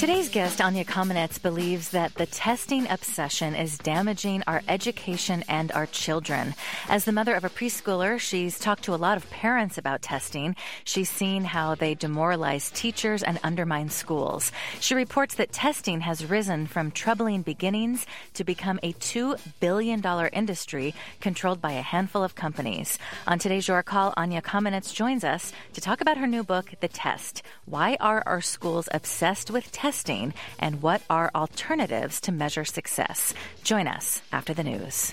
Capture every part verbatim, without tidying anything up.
Today's guest, Anya Kamenetz, believes that the testing obsession is damaging our education and our children. As the mother of a preschooler, she's talked to a lot of parents about testing. She's seen how they demoralize teachers and undermine schools. She reports that testing has risen from troubling beginnings to become a two billion dollars industry controlled by a handful of companies. On today's Your Call, Anya Kamenetz joins us to talk about her new book, The Test. Why are our schools obsessed with testing? Testing, and what are alternatives to measure success? Join us after the news.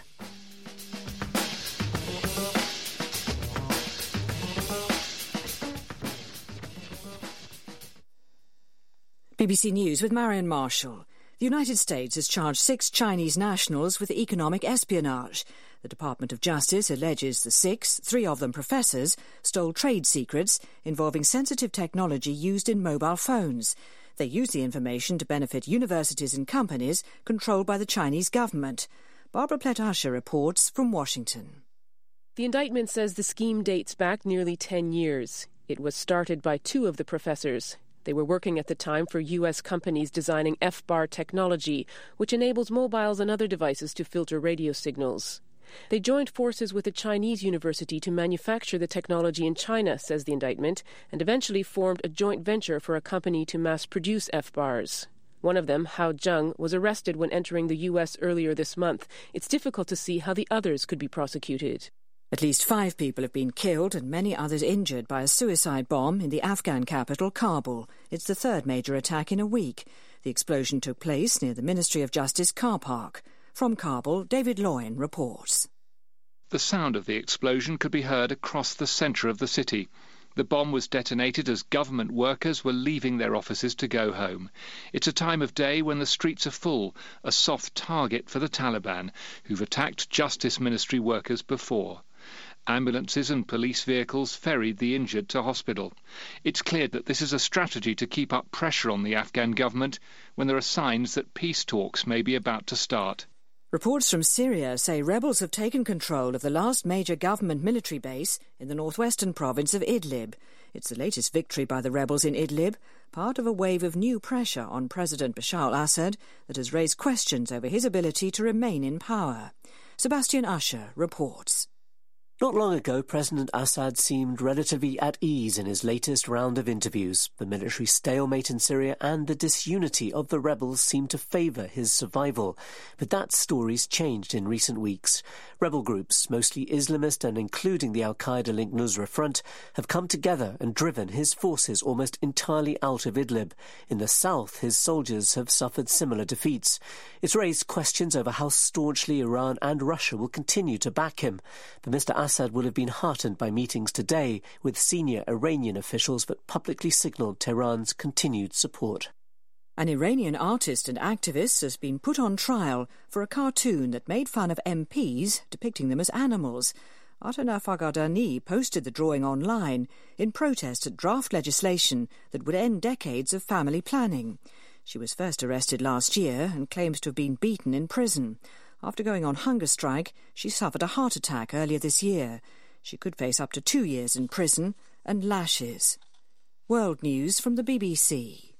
B B C News with Marion Marshall. The United States has charged six Chinese nationals with economic espionage. The Department of Justice alleges the six, three of them professors, stole trade secrets involving sensitive technology used in mobile phones. They used the information to benefit universities and companies controlled by the Chinese government. Barbara Plett-Usher reports from Washington. The indictment says the scheme dates back nearly ten years. It was started by two of the professors. They were working at the time for U S companies designing F bar technology, which enables mobiles and other devices to filter radio signals. They joined forces with a Chinese university to manufacture the technology in China, says the indictment, and eventually formed a joint venture for a company to mass-produce F bars. One of them, Hao Zheng, was arrested when entering the U S earlier this month. It's difficult to see how the others could be prosecuted. At least five people have been killed and many others injured by a suicide bomb in the Afghan capital, Kabul. It's the third major attack in a week. The explosion took place near the Ministry of Justice car park. From Kabul, David Loyne reports. The sound of the explosion could be heard across the centre of the city. The bomb was detonated as government workers were leaving their offices to go home. It's a time of day when the streets are full, a soft target for the Taliban, who've attacked Justice Ministry workers before. Ambulances and police vehicles ferried the injured to hospital. It's clear that this is a strategy to keep up pressure on the Afghan government when there are signs that peace talks may be about to start. Reports from Syria say rebels have taken control of the last major government military base in the northwestern province of Idlib. It's the latest victory by the rebels in Idlib, part of a wave of new pressure on President Bashar al-Assad that has raised questions over his ability to remain in power. Sebastian Usher reports. Not long ago, President Assad seemed relatively at ease in his latest round of interviews. The military stalemate in Syria and the disunity of the rebels seemed to favour his survival. But that story's changed in recent weeks. Rebel groups, mostly Islamist and including the al-Qaeda-linked Nusra Front, have come together and driven his forces almost entirely out of Idlib. In the south, his soldiers have suffered similar defeats. It's raised questions over how staunchly Iran and Russia will continue to back him. But Mister Assad Assad will have been heartened by meetings today with senior Iranian officials that publicly signalled Tehran's continued support. An Iranian artist and activist has been put on trial for a cartoon that made fun of M Ps, depicting them as animals. Atana Farghadani posted the drawing online in protest at draft legislation that would end decades of family planning. She was first arrested last year and claims to have been beaten in prison. After going on hunger strike, she suffered a heart attack earlier this year. She could face up to two years in prison and lashes. World News from the B B C.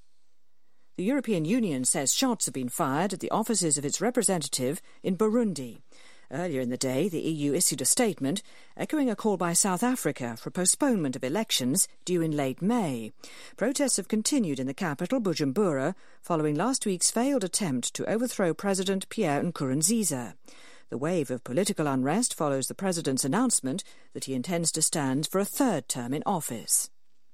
The European Union says shots have been fired at the offices of its representative in Burundi. Earlier in the day, the E U issued a statement echoing a call by South Africa for postponement of elections due in late May. Protests have continued in the capital, Bujumbura, following last week's failed attempt to overthrow President Pierre Nkurunziza. The wave of political unrest follows the president's announcement that he intends to stand for a third term in office.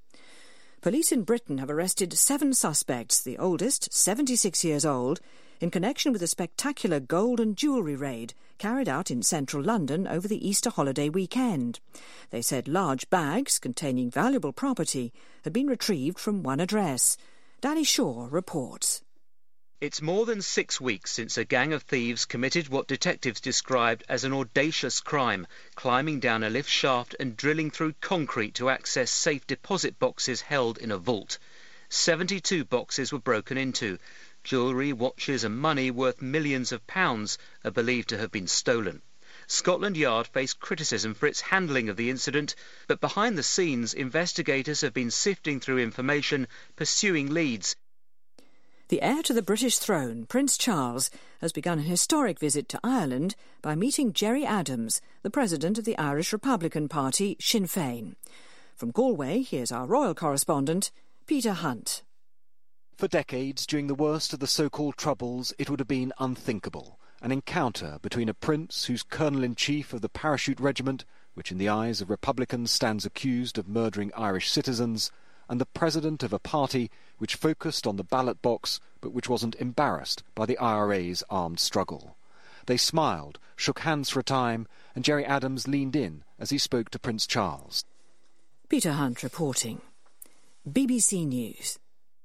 Police in Britain have arrested seven suspects, the oldest, seventy-six years old, in connection with a spectacular gold and jewellery raid carried out in central London over the Easter holiday weekend. They said large bags containing valuable property had been retrieved from one address. Danny Shaw reports. It's more than six weeks since a gang of thieves committed what detectives described as an audacious crime, climbing down a lift shaft and drilling through concrete to access safe deposit boxes held in a vault. seventy-two boxes were broken into. Jewellery, watches and money worth millions of pounds are believed to have been stolen. Scotland Yard faced criticism for its handling of the incident, but behind the scenes, investigators have been sifting through information, pursuing leads. The heir to the British throne, Prince Charles, has begun an historic visit to Ireland by meeting Gerry Adams, the president of the Irish Republican Party, Sinn Féin. From Galway, here's our royal correspondent, Peter Hunt. For decades, during the worst of the so-called Troubles, it would have been unthinkable. An encounter between a prince who's colonel-in-chief of the parachute regiment, which in the eyes of Republicans stands accused of murdering Irish citizens, and the president of a party which focused on the ballot box but which wasn't embarrassed by the I R A's armed struggle. They smiled, shook hands for a time, and Gerry Adams leaned in as he spoke to Prince Charles. Peter Hunt reporting. B B C News.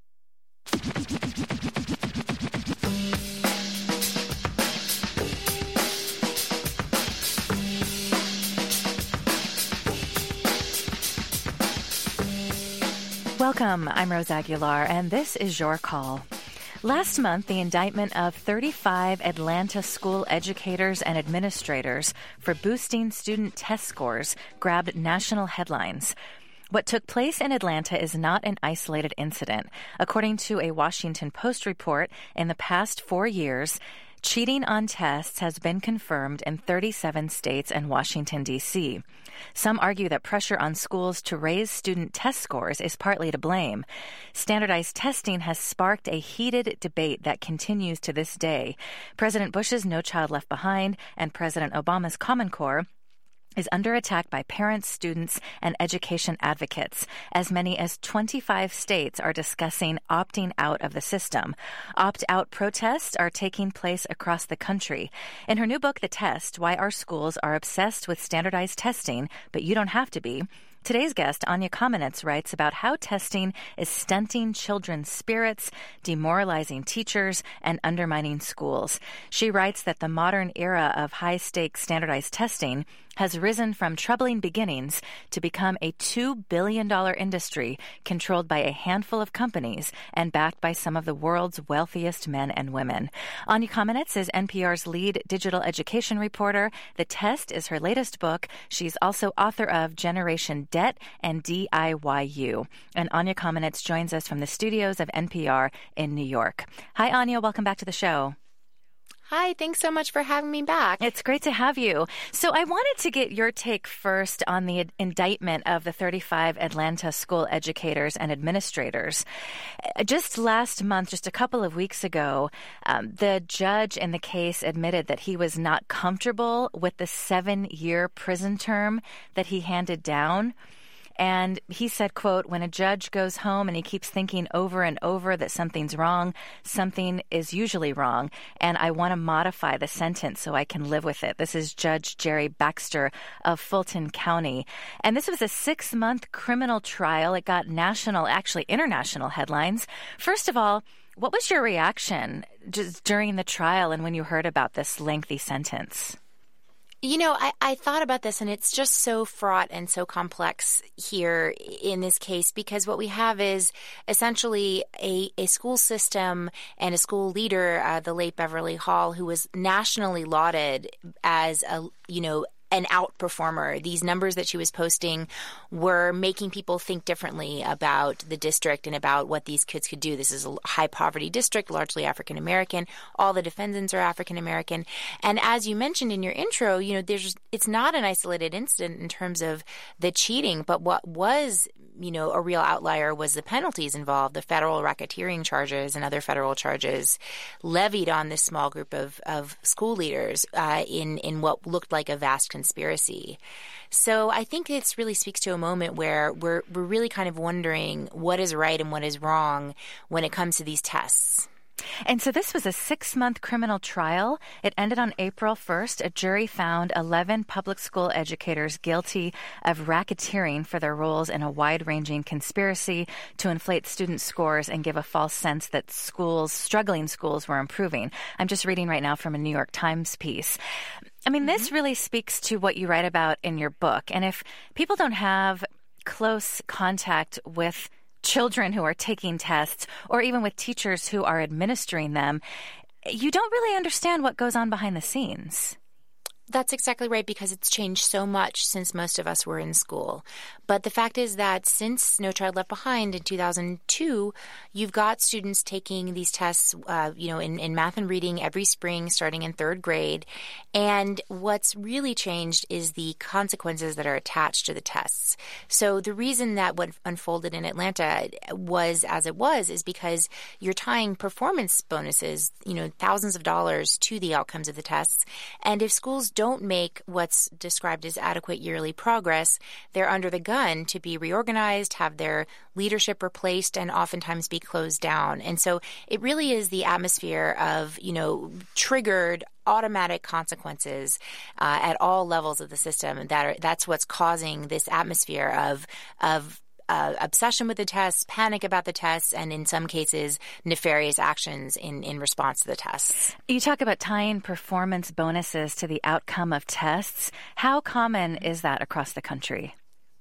Welcome, I'm Rose Aguilar, and this is Your Call. Last month, the indictment of thirty-five Atlanta school educators and administrators for boosting student test scores grabbed national headlines. What took place in Atlanta is not an isolated incident. According to a Washington Post report, in the past four years, cheating on tests has been confirmed in thirty-seven states and Washington, D C Some argue that pressure on schools to raise student test scores is partly to blame. Standardized testing has sparked a heated debate that continues to this day. President Bush's No Child Left Behind and President Obama's Common Core is under attack by parents, students, and education advocates. As many as twenty-five states are discussing opting out of the system. Opt-out protests are taking place across the country. In her new book, The Test, Why Our Schools Are Obsessed with Standardized Testing, But You Don't Have to Be, today's guest, Anya Kamenetz, writes about how testing is stunting children's spirits, demoralizing teachers, and undermining schools. She writes that the modern era of high-stakes standardized testing has risen from troubling beginnings to become a two billion dollars industry controlled by a handful of companies and backed by some of the world's wealthiest men and women. Anya Kamenetz is N P R's lead digital education reporter. The Test is her latest book. She's also author of Generation Debt and D I Y U. And Anya Kamenetz joins us from the studios of N P R in New York. Hi, Anya. Welcome back to the show. Hi, thanks so much for having me back. It's great to have you. So I wanted to get your take first on the indictment of the thirty-five Atlanta school educators and administrators. Just last month, just a couple of weeks ago, um, the judge in the case admitted that he was not comfortable with the seven-year prison term that he handed down. And he said, quote, when a judge goes home and he keeps thinking over and over that something's wrong, something is usually wrong. And I want to modify the sentence so I can live with it. This is Judge Jerry Baxter of Fulton County. And this was a six-month criminal trial. It got national, actually international headlines. First of all, what was your reaction just during the trial and when you heard about this lengthy sentence? You know, I, I thought about this, and it's just so fraught and so complex here in this case, because what we have is essentially a, a school system and a school leader, uh, the late Beverly Hall, who was nationally lauded as a, you know, an outperformer. These numbers that she was posting were making people think differently about the district and about what these kids could do. This is a high poverty district, largely African American. All the defendants are African American. And as you mentioned in your intro, you know, there's it's not an isolated incident in terms of the cheating, but what was, you know, a real outlier was the penalties involved, the federal racketeering charges and other federal charges levied on this small group of, of school leaders uh, in, in what looked like a vast conspiracy. So I think this really speaks to a moment where we're we're really kind of wondering what is right and what is wrong when it comes to these tests. And so this was a six-month criminal trial. It ended on April first. A jury found eleven public school educators guilty of racketeering for their roles in a wide-ranging conspiracy to inflate student scores and give a false sense that schools, struggling schools, were improving. I'm just reading right now from a New York Times piece. I mean, this really speaks to what you write about in your book. And if people don't have close contact with children who are taking tests or even with teachers who are administering them, you don't really understand what goes on behind the scenes. That's exactly right, because it's changed so much since most of us were in school. But the fact is that since No Child Left Behind in two thousand two, you've got students taking these tests, uh, you know, in, in math and reading every spring, starting in third grade. And what's really changed is the consequences that are attached to the tests. So the reason that what unfolded in Atlanta was as it was is because you're tying performance bonuses, you know, thousands of dollars to the outcomes of the tests. And if schools don't make what's described as adequate yearly progress, they're under the gun to be reorganized, have their leadership replaced, and oftentimes be closed down. And so it really is the atmosphere of, you know, triggered automatic consequences uh, at all levels of the system. That are, that's what's causing this atmosphere of of Uh, obsession with the tests, panic about the tests, and in some cases, nefarious actions in, in response to the tests. You talk about tying performance bonuses to the outcome of tests. How common is that across the country?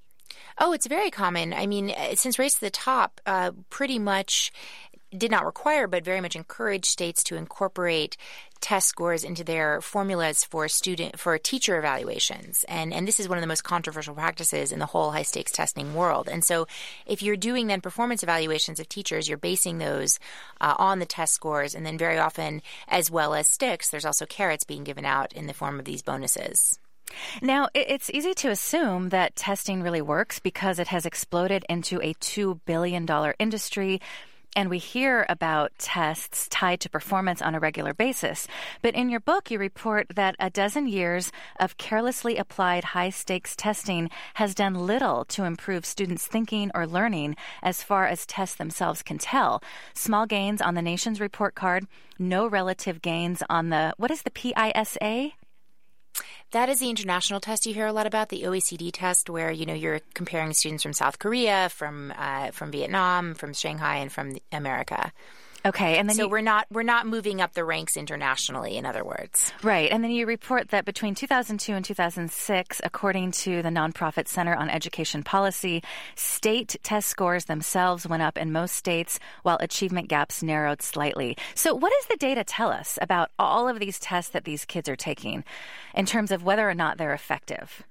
Oh, it's very common. I mean, since Race to the Top uh, pretty much did not require, but very much encourage states to incorporate test scores into their formulas for student for teacher evaluations. And and this is one of the most controversial practices in the whole high stakes testing world. And so if you're doing then performance evaluations of teachers, you're basing those uh, on the test scores. And then very often, as well as sticks, there's also carrots being given out in the form of these bonuses. Now, it's easy to assume that testing really works because it has exploded into a two billion dollars industry. And we hear about tests tied to performance on a regular basis. But in your book, you report that a dozen years of carelessly applied high-stakes testing has done little to improve students' thinking or learning as far as tests themselves can tell. Small gains on the nation's report card, no relative gains on the, what is the P I S A? That is the international test you hear a lot about, the O E C D test, where, you know, you're comparing students from South Korea, from uh, from Vietnam, from Shanghai, and from America. Okay, and then so you, we're not we're not moving up the ranks internationally, in other words. Right, and then you report that between two thousand two and two thousand six, according to the nonprofit Center on Education Policy, state test scores themselves went up in most states, while achievement gaps narrowed slightly. So, what does the data tell us about all of these tests that these kids are taking, in terms of whether or not they're effective?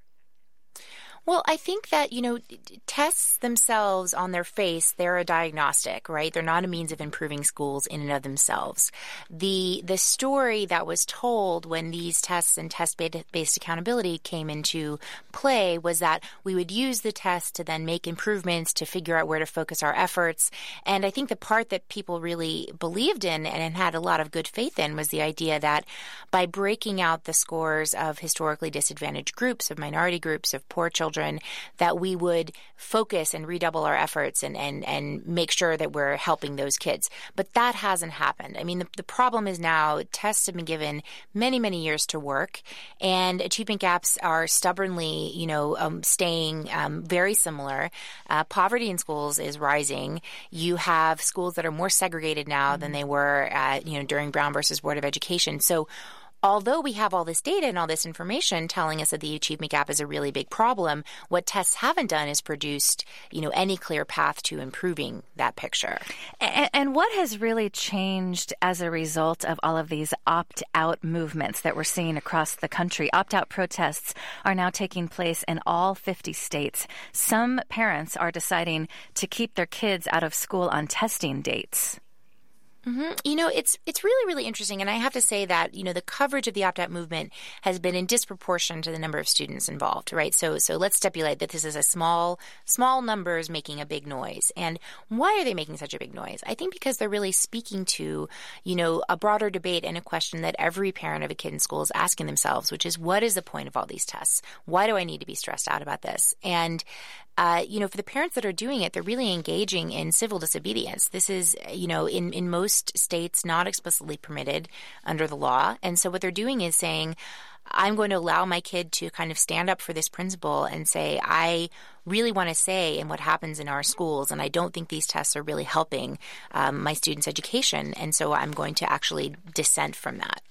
Well, I think that, you know, tests themselves on their face, they're a diagnostic, right? They're not a means of improving schools in and of The the story that was told when these tests and test-based accountability came into play was that we would use the test to then make improvements, to figure out where to focus our efforts. And I think the part that people really believed in and had a lot of good faith in was the idea that by breaking out the scores of historically disadvantaged groups, of minority groups, of poor children, that we would focus and redouble our efforts and, and, and make sure that we're helping those kids. But that hasn't happened. I mean, the, the problem is now tests have been given many, many years to work, and achievement gaps are stubbornly, you know, um, staying um, very similar. Uh, poverty in schools is rising. You have schools that are more segregated now than they were, uh, you know, during Brown versus Board of Education. So although we have all this data and all this information telling us that the achievement gap is a really big problem, what tests haven't done is produced, you know, any clear path to improving that picture. And, and what has really changed as a result of all of these opt-out movements that we're seeing across the country? Opt-out protests are now taking place in all fifty states. Some parents are deciding to keep their kids out of school on testing dates. Mm-hmm. You know, it's it's really, really interesting. And I have to say that, you know, the coverage of the opt-out movement has been in disproportion to the number of students involved, right? So so let's stipulate that this is a small, small numbers making a big noise. And why are they making such a big noise? I think because they're really speaking to, you know, a broader debate and a question that every parent of a kid in school is asking themselves, which is, what is the point of all these tests? Why do I need to be stressed out about this? And Uh, you know, for the parents that are doing it, they're really engaging in civil disobedience. This is, you know, in, in most states not explicitly permitted under the law. And so what they're doing is saying, I'm going to allow my kid to kind of stand up for this principle and say, I really want to say in what happens in our schools, and I don't think these tests are really helping um, my students' education. And so I'm going to actually dissent from that.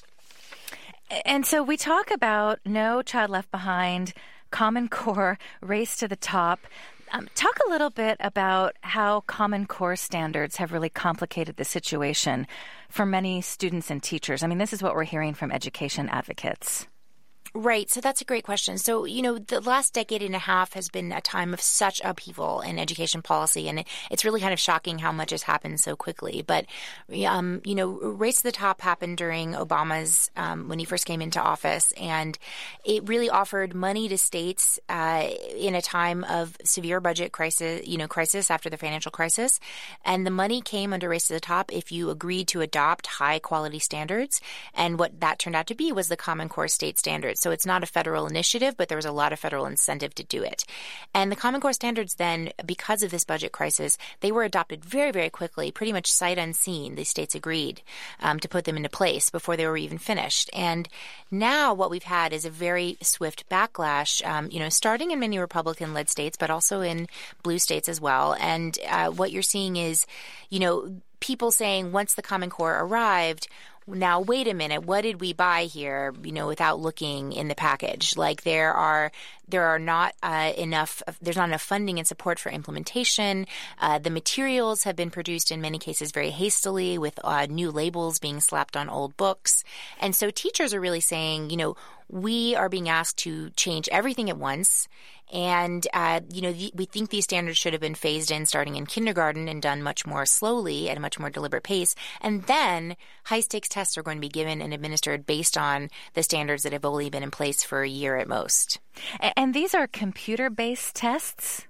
And so we talk about No Child Left Behind, Common Core, Race to the Top. Um, talk a little bit about how Common Core standards have really complicated the situation for many students and teachers. I mean, this is what we're hearing from education advocates. Right. So that's a great question. So, you know, the last decade and a half has been a time of such upheaval in education policy, and it, it's really kind of shocking how much has happened so quickly. But, um, you know, Race to the Top happened during Obama's, um, when he first came into office, and it really offered money to states uh, in a time of severe budget crisis, you know, crisis after the financial crisis. And the money came under Race to the Top if you agreed to adopt high quality standards. And what that turned out to be was the Common Core state standards. So it's not a federal initiative, but there was a lot of federal incentive to do it. And the Common Core standards then, because of this budget crisis, they were adopted very, very quickly, pretty much sight unseen. The states agreed um, to put them into place before they were even finished. And now what we've had is a very swift backlash, um, you know, starting in many Republican-led states, but also in blue states as well. And uh, what you're seeing is, you know, people saying once the Common Core arrived, now, wait a minute, what did we buy here, you know, without looking in the package? Like there are there are not uh, enough, there's not enough funding and support for implementation. Uh, the materials have been produced in many cases very hastily with uh, new labels being slapped on old books. And so teachers are really saying, you know, we are being asked to change everything at once. And, uh, you know, th- we think these standards should have been phased in starting in kindergarten and done much more slowly at a much more deliberate pace. And then high-stakes tests are going to be given and administered based on the standards that have only been in place for a year at most. And these are computer-based tests?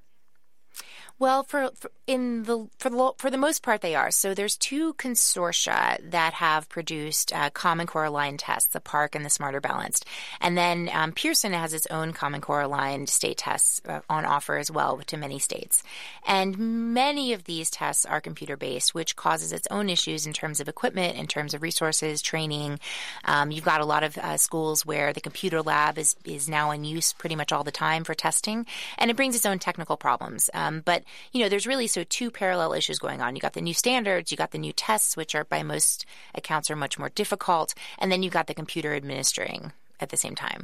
Well, for, for in the for the for the most part, they are. So there's two consortia that have produced uh, Common Core aligned tests, the PARCC and the Smarter Balanced, and then um, Pearson has its own Common Core aligned state tests uh, on offer as well to many states. And many of these tests are computer based, which causes its own issues in terms of equipment, in terms of resources, training. Um, you've got a lot of uh, schools where the computer lab is is now in use pretty much all the time for testing, and it brings its own technical problems. Um, but you know, there's really so two parallel issues going on. You got the new standards, you got the new tests, which are by most accounts are much more difficult, and then you got the computer administering at the same time.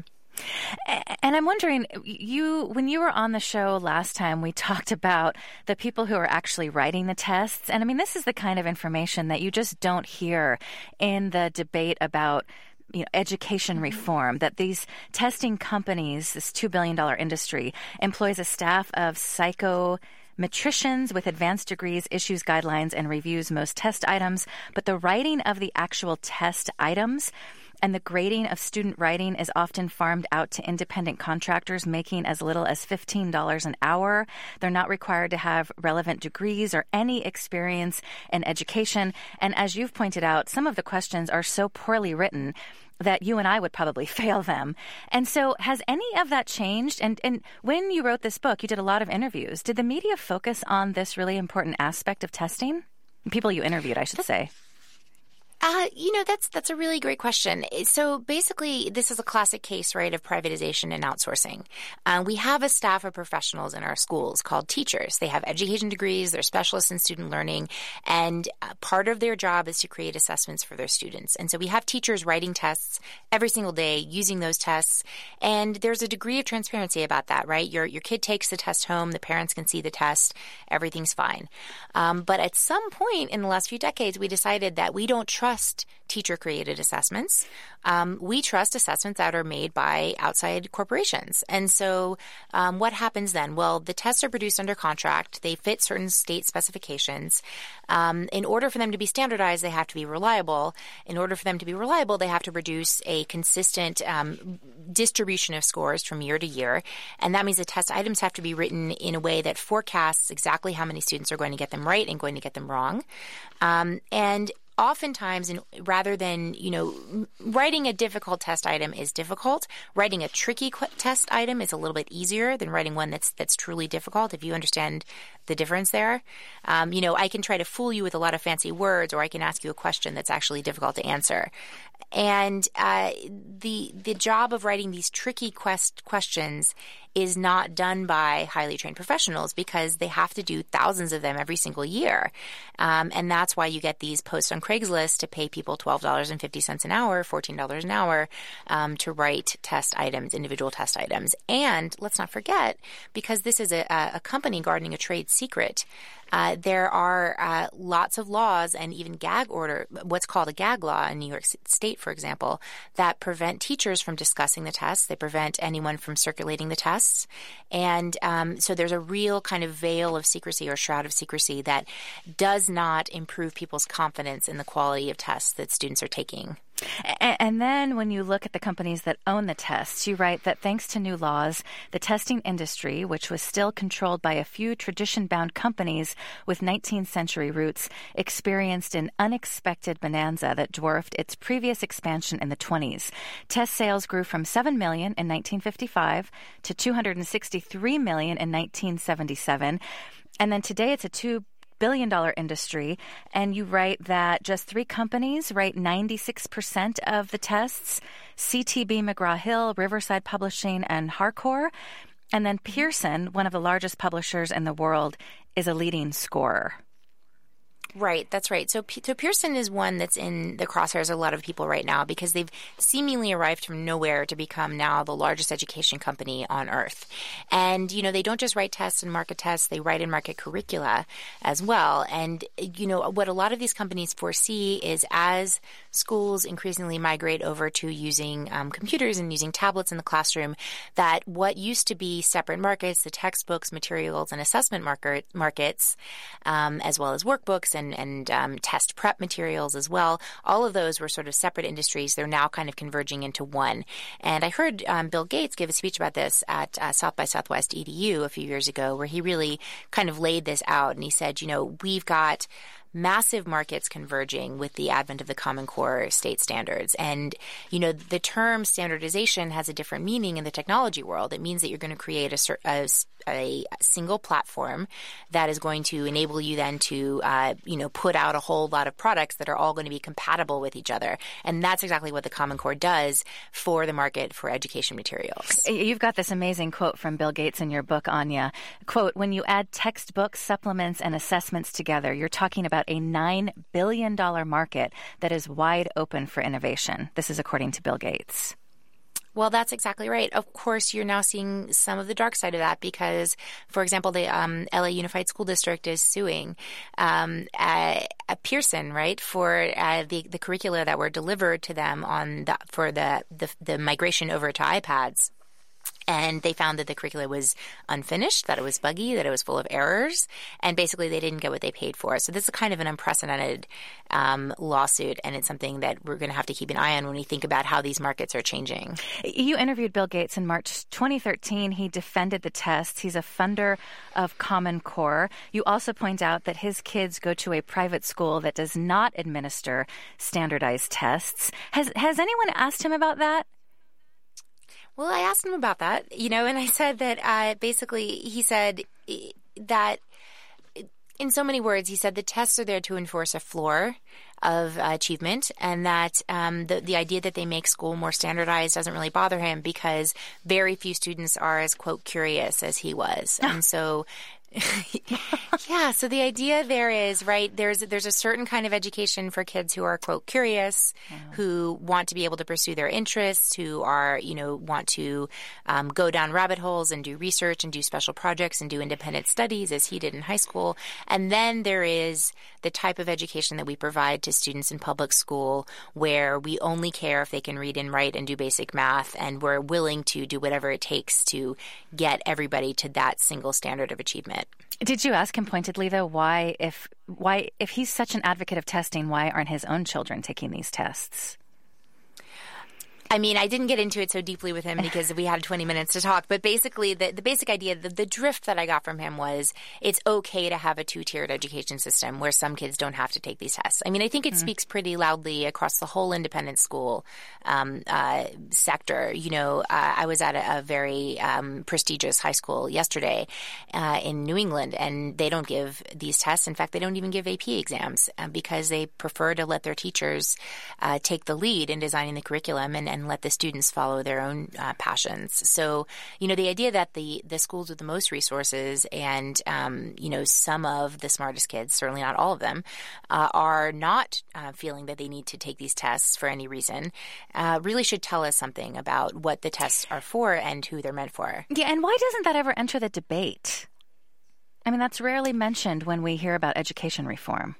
And I'm wondering, you when you were on the show last time, we talked about the people who are actually writing the tests. And I mean, this is the kind of information that you just don't hear in the debate about you know, education reform, that these testing companies, this two billion dollars industry, employs a staff of psycho Metricians with advanced degrees, issues guidelines, and reviews most test items. But the writing of the actual test items and the grading of student writing is often farmed out to independent contractors making as little as fifteen dollars an hour. They're not required to have relevant degrees or any experience in education. And as you've pointed out, some of the questions are so poorly written that you and I would probably fail them. And so has any of that changed? And, and when you wrote this book, you did a lot of interviews. Did the media focus on this really important aspect of testing? People you interviewed, I should say. Uh, you know, that's that's a really great question. So basically, this is a classic case, right, of privatization and outsourcing. Uh, we have a staff of professionals in our schools called teachers. They have education degrees. They're specialists in student learning. And uh, part of their job is to create assessments for their students. And so we have teachers writing tests every single day, using those tests. And there's a degree of transparency about that, right? Your your kid takes the test home. The parents can see the test. Everything's fine. Um, but at some point in the last few decades, we decided that we don't trust trust teacher-created assessments. Um, we trust assessments that are made by outside corporations. And so um, what happens then? Well, the tests are produced under contract. They fit certain state specifications. Um, in order for them to be standardized, they have to be reliable. In order for them to be reliable, they have to produce a consistent um, distribution of scores from year to year. And that means the test items have to be written in a way that forecasts exactly how many students are going to get them right and going to get them wrong. Um, and Oftentimes, in, rather than, you know, writing a difficult test item is difficult. Writing a tricky qu- test item is a little bit easier than writing one that's that's truly difficult, if you understand the difference there. Um, you know, I can try to fool you with a lot of fancy words, or I can ask you a question that's actually difficult to answer. And uh, the the job of writing these tricky quest questions is not done by highly trained professionals because they have to do thousands of them every single year. Um, and that's why you get these posts on Craigslist to pay people twelve dollars and fifty cents an hour, fourteen dollars an hour um, to write test items, individual test items. And let's not forget, because this is a, a company guarding a trade secret, Uh, there are uh, lots of laws and even gag order, what's called a gag law in New York State, for example, that prevent teachers from discussing the tests. They prevent anyone from circulating the tests. And um, so there's a real kind of veil of secrecy or shroud of secrecy that does not improve people's confidence in the quality of tests that students are taking. And then when you look at the companies that own the tests, you write that thanks to new laws, the testing industry, which was still controlled by a few tradition-bound companies with nineteenth century roots, experienced an unexpected bonanza that dwarfed its previous expansion in the twenties. Test sales grew from seven million dollars in nineteen fifty-five to two hundred sixty-three million dollars in nineteen seventy-seven. And then today it's a two billion dollar industry, and you write that just three companies write ninety-six percent of the tests: C T B McGraw-Hill, Riverside Publishing, and Harcourt. And then Pearson, one of the largest publishers in the world, is a leading scorer. Right, that's right. So, so Pearson is one that's in the crosshairs of a lot of people right now because they've seemingly arrived from nowhere to become now the largest education company on earth. And, you know, they don't just write tests and market tests, they write and market curricula as well. And, you know, what a lot of these companies foresee is as schools increasingly migrate over to using um, computers and using tablets in the classroom, that what used to be separate markets, the textbooks, materials, and assessment market, markets, um, as well as workbooks and and um, test prep materials as well. All of those were sort of separate industries. They're now kind of converging into one. And I heard um, Bill Gates give a speech about this at uh, South by Southwest E D U a few years ago, where he really kind of laid this out. And he said, you know, we've got massive markets converging with the advent of the Common Core state standards. And, you know, the term standardization has a different meaning in the technology world. It means that you're going to create a, a, a single platform that is going to enable you then to, uh, you know, put out a whole lot of products that are all going to be compatible with each other. And that's exactly what the Common Core does for the market for education materials. You've got this amazing quote from Bill Gates in your book, Anya. Quote, when you add textbooks, supplements, and assessments together, you're talking about a nine billion dollars market that is wide open for innovation. This is according to Bill Gates. Well, that's exactly right. Of course, you're now seeing some of the dark side of that because, for example, the um, L A Unified School District is suing um, uh, Pearson, right, for uh, the the curricula that were delivered to them on the, for the, the the migration over to iPads. And they found that the curricula was unfinished, that it was buggy, that it was full of errors, and basically they didn't get what they paid for. So this is kind of an unprecedented um, lawsuit, and it's something that we're going to have to keep an eye on when we think about how these markets are changing. You interviewed Bill Gates in March twenty thirteen. He defended the tests. He's a funder of Common Core. You also point out that his kids go to a private school that does not administer standardized tests. Has has anyone asked him about that? Well, I asked him about that, you know, and I said that uh, basically he said that in so many words, he said the tests are there to enforce a floor of uh, achievement, and that um, the, the idea that they make school more standardized doesn't really bother him because very few students are as, quote, curious as he was. And so yeah, so the idea there is, right, there's there's a certain kind of education for kids who are, quote, curious, yeah. who want to be able to pursue their interests, who are, you know, want to um, go down rabbit holes and do research and do special projects and do independent studies, as he did in high school. And then there is the type of education that we provide to students in public school where we only care if they can read and write and do basic math, and we're willing to do whatever it takes to get everybody to that single standard of achievement. Did you ask him pointedly, though, why, if why, if he's such an advocate of testing, why aren't his own children taking these tests? I mean, I didn't get into it so deeply with him because we had twenty minutes to talk. But basically, the, the basic idea, the, the drift that I got from him was it's okay to have a two-tiered education system where some kids don't have to take these tests. I mean, I think it mm-hmm. speaks pretty loudly across the whole independent school um, uh, sector. You know, uh, I was at a, a very um, prestigious high school yesterday uh, in New England, and they don't give these tests. In fact, they don't even give A P exams uh, because they prefer to let their teachers uh, take the lead in designing the curriculum and and let the students follow their own uh, passions. So, you know, the idea that the, the schools with the most resources and, um, you know, some of the smartest kids, certainly not all of them, uh, are not uh, feeling that they need to take these tests for any reason, uh, really should tell us something about what the tests are for and who they're meant for. Yeah, and why doesn't that ever enter the debate? I mean, that's rarely mentioned when we hear about education reform.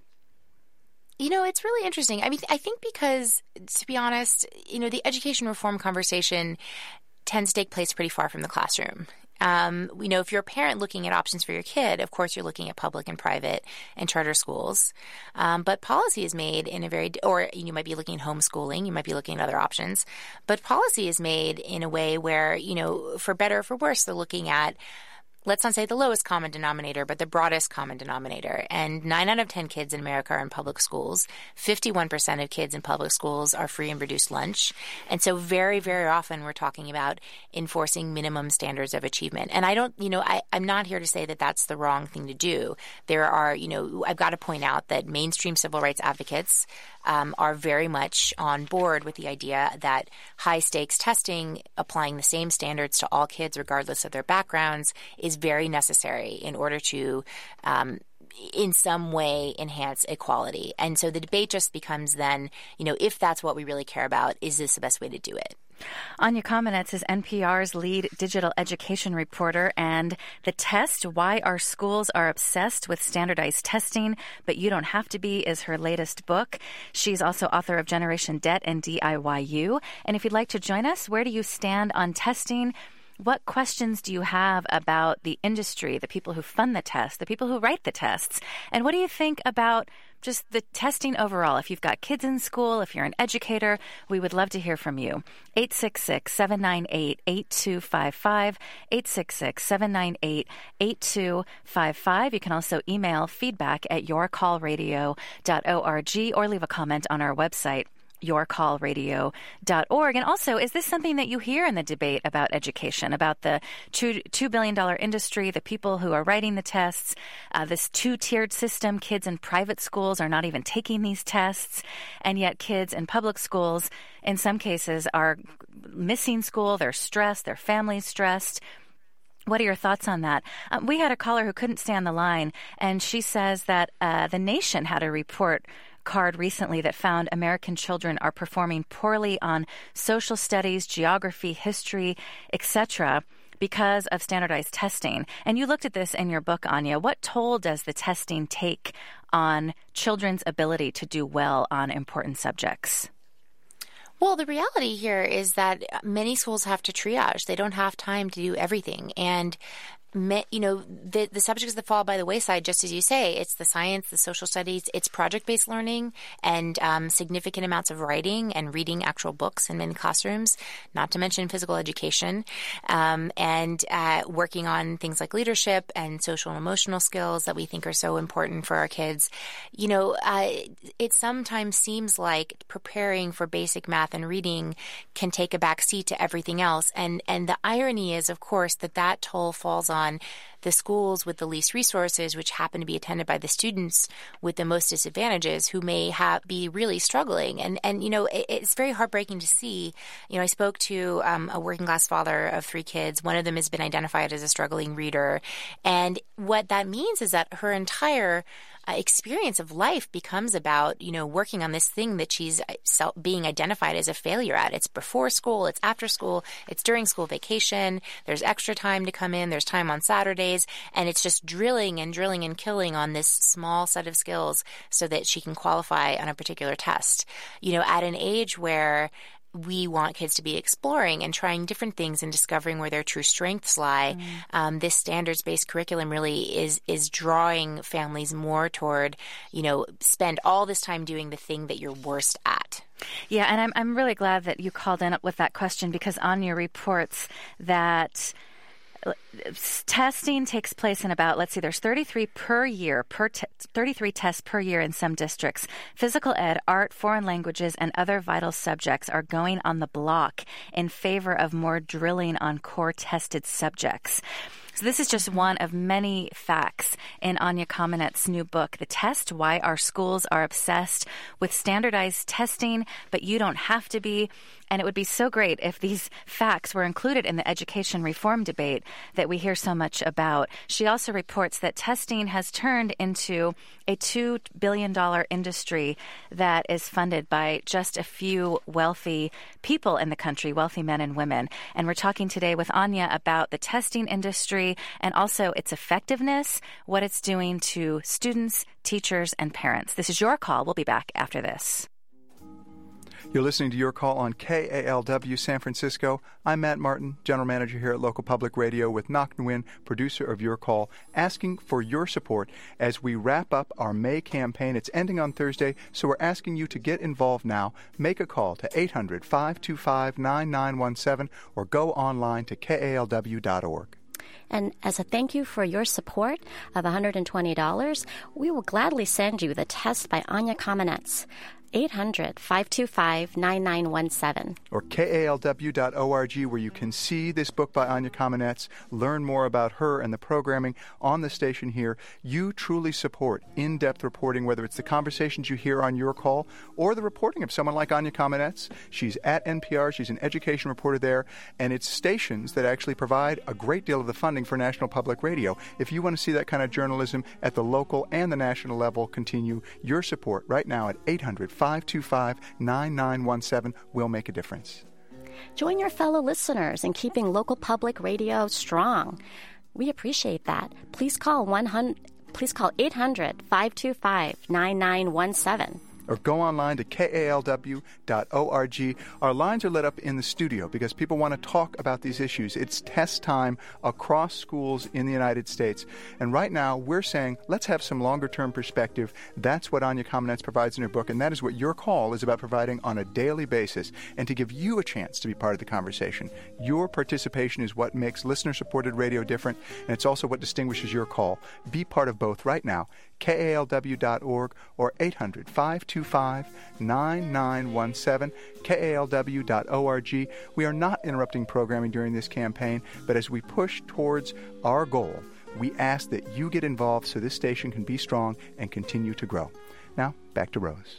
You know, it's really interesting. I mean, I think because, to be honest, you know, the education reform conversation tends to take place pretty far from the classroom. Um, you know, if you're a parent looking at options for your kid, of course, you're looking at public and private and charter schools. Um, but policy is made in a very, or you might be looking at homeschooling, you might be looking at other options. But policy is made in a way where, you know, for better or for worse, they're looking at, let's not say the lowest common denominator, but the broadest common denominator. And nine out of ten kids in America are in public schools. fifty-one percent of kids in public schools are free and reduced lunch. And so very, very often we're talking about enforcing minimum standards of achievement. And I don't, you know, I, I'm not here to say that that's the wrong thing to do. There are, you know, I've got to point out that mainstream civil rights advocates um, are very much on board with the idea that high stakes testing, applying the same standards to all kids regardless of their backgrounds, is very necessary in order to um, in some way enhance equality. And so the debate just becomes then, you know, if that's what we really care about, is this the best way to do it? Anya Kamenetz is N P R's lead digital education reporter, and The Test, Why Our Schools Are Obsessed with Standardized Testing, But You Don't Have to Be, is her latest book. She's also author of Generation Debt and D I Y U. And if you'd like to join us, where do you stand on testing? What questions do you have about the industry, the people who fund the tests, the people who write the tests? And what do you think about just the testing overall? If you've got kids in school, if you're an educator, we would love to hear from you. eight six six, seven nine eight, eight two five five, eight six six, seven nine eight, eight two five five. You can also email feedback at your call radio dot org or leave a comment on our website, your call radio dot org. And also, is this something that you hear in the debate about education, about the two, $2 billion dollars industry, the people who are writing the tests, uh, this two-tiered system? Kids in private schools are not even taking these tests, and yet kids in public schools, in some cases, are missing school, they're stressed, their family's stressed. What are your thoughts on that? Um, we had a caller who couldn't stay on the line, and she says that uh, The Nation had a report card recently that found American children are performing poorly on social studies, geography, history, et cetera, because of standardized testing. And you looked at this in your book, Anya. What toll does the testing take on children's ability to do well on important subjects? Well, the reality here is that many schools have to triage. They don't have time to do everything. And you know, the, the subjects that fall by the wayside, just as you say, it's the science, the social studies, it's project-based learning, and um, significant amounts of writing and reading actual books in many classrooms, not to mention physical education, um, and uh, working on things like leadership and social and emotional skills that we think are so important for our kids. You know, uh, it sometimes seems like preparing for basic math and reading can take a back seat to everything else. And, and the irony is, of course, that that toll falls on the schools with the least resources, which happen to be attended by the students with the most disadvantages, who may have, be really struggling. And, and you know, it, it's very heartbreaking to see. You know, I spoke to um, a working class father of three kids. One of them has been identified as a struggling reader. And what that means is that her entire Uh, experience of life becomes about, you know, working on this thing that she's self, being identified as a failure at. It's before school, it's after school, it's during school vacation, there's extra time to come in, there's time on Saturdays, and it's just drilling and drilling and killing on this small set of skills so that she can qualify on a particular test. You know, at an age where we want kids to be exploring and trying different things and discovering where their true strengths lie. Mm. Um, this standards-based curriculum really is is drawing families more toward, you know, spend all this time doing the thing that you're worst at. Yeah, and I'm I'm really glad that you called in with that question, because Anya reports that testing takes place in about, let's see, there's thirty-three per year, per te- thirty-three tests per year in some districts. Physical ed, art, foreign languages, and other vital subjects are going on the block in favor of more drilling on core tested subjects. So this is just one of many facts in Anya Kamenetz's new book, The Test, Why Our Schools Are Obsessed with Standardized Testing, But You Don't Have to Be. And it would be so great if these facts were included in the education reform debate that we hear so much about. She also reports that testing has turned into a two billion dollars industry that is funded by just a few wealthy people in the country, wealthy men and women. And we're talking today with Anya about the testing industry and also its effectiveness, what it's doing to students, teachers, and parents. This is Your Call. We'll be back after this. You're listening to Your Call on K A L W San Francisco. I'm Matt Martin, General Manager here at Local Public Radio with Ngoc Nguyen, producer of Your Call, asking for your support as we wrap up our May campaign. It's ending on Thursday, so we're asking you to get involved now. Make a call to eight hundred, five two five, nine nine one seven or go online to K A L W dot org. And as a thank you for your support of one hundred twenty dollars, we will gladly send you the test by Anya Kamenetz. eight hundred, five two five, nine nine one seven. Or K A L W dot org, where you can see this book by Anya Kamenetz, learn more about her and the programming on the station here. You truly support in-depth reporting, whether it's the conversations you hear on Your Call or the reporting of someone like Anya Kamenetz. She's at N P R. She's an education reporter there, and it's stations that actually provide a great deal of the funding for National Public Radio. If you want to see that kind of journalism at the local and the national level continue, your support right now at eight hundred, five two five, nine nine one seven will make a difference. Join your fellow listeners in keeping local public radio strong. We appreciate that. Please call one hundred. Please call eight hundred, five two five, nine nine one seven. Or go online to K A L W dot org. Our lines are lit up in the studio because people want to talk about these issues. It's test time across schools in the United States. And right now, we're saying, let's have some longer-term perspective. That's what Anya Kamenetz provides in her book, and that is what Your Call is about providing on a daily basis. And to give you a chance to be part of the conversation. Your participation is what makes listener-supported radio different, and it's also what distinguishes Your Call. Be part of both right now. K A L W dot org or eight hundred, five two five, nine nine one seven, K A L W dot org. We are not interrupting programming during this campaign, but as we push towards our goal, we ask that you get involved so this station can be strong and continue to grow. Now, back to Rose.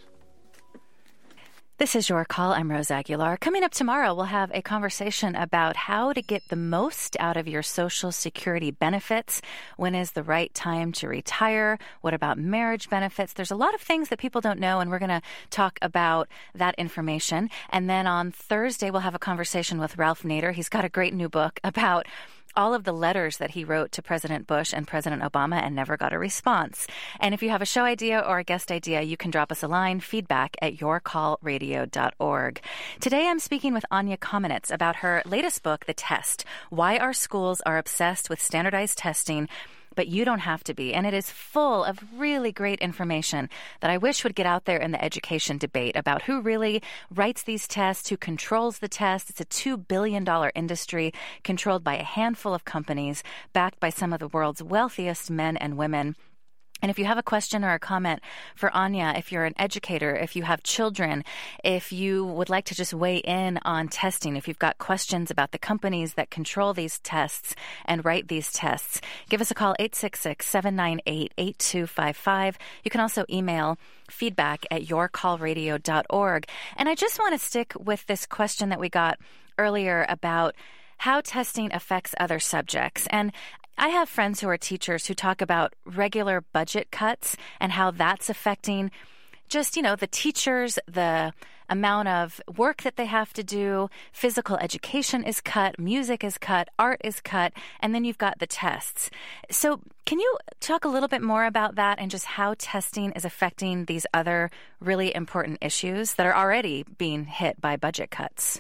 This is Your Call. I'm Rose Aguilar. Coming up tomorrow, we'll have a conversation about how to get the most out of your Social Security benefits. When is the right time to retire? What about marriage benefits? There's a lot of things that people don't know, and we're going to talk about that information. And then on Thursday, we'll have a conversation with Ralph Nader. He's got a great new book about all of the letters that he wrote to President Bush and President Obama and never got a response. And if you have a show idea or a guest idea, you can drop us a line, feedback at your call radio dot org. Today I'm speaking with Anya Kamenetz about her latest book, The Test, Why Our Schools Are Obsessed with Standardized Testing, but you don't have to be. And it is full of really great information that I wish would get out there in the education debate about who really writes these tests, who controls the tests. It's a two billion dollars industry controlled by a handful of companies, backed by some of the world's wealthiest men and women. And if you have a question or a comment for Anya, if you're an educator, if you have children, if you would like to just weigh in on testing, if you've got questions about the companies that control these tests and write these tests, give us a call, eight six six, seven nine eight, eight two five five. You can also email feedback at your call radio dot org. And I just want to stick with this question that we got earlier about how testing affects other subjects. And I have friends who are teachers who talk about regular budget cuts and how that's affecting just, you know, the teachers, the amount of work that they have to do. Physical education is cut, music is cut, art is cut, and then you've got the tests. So can you talk a little bit more about that and just how testing is affecting these other really important issues that are already being hit by budget cuts?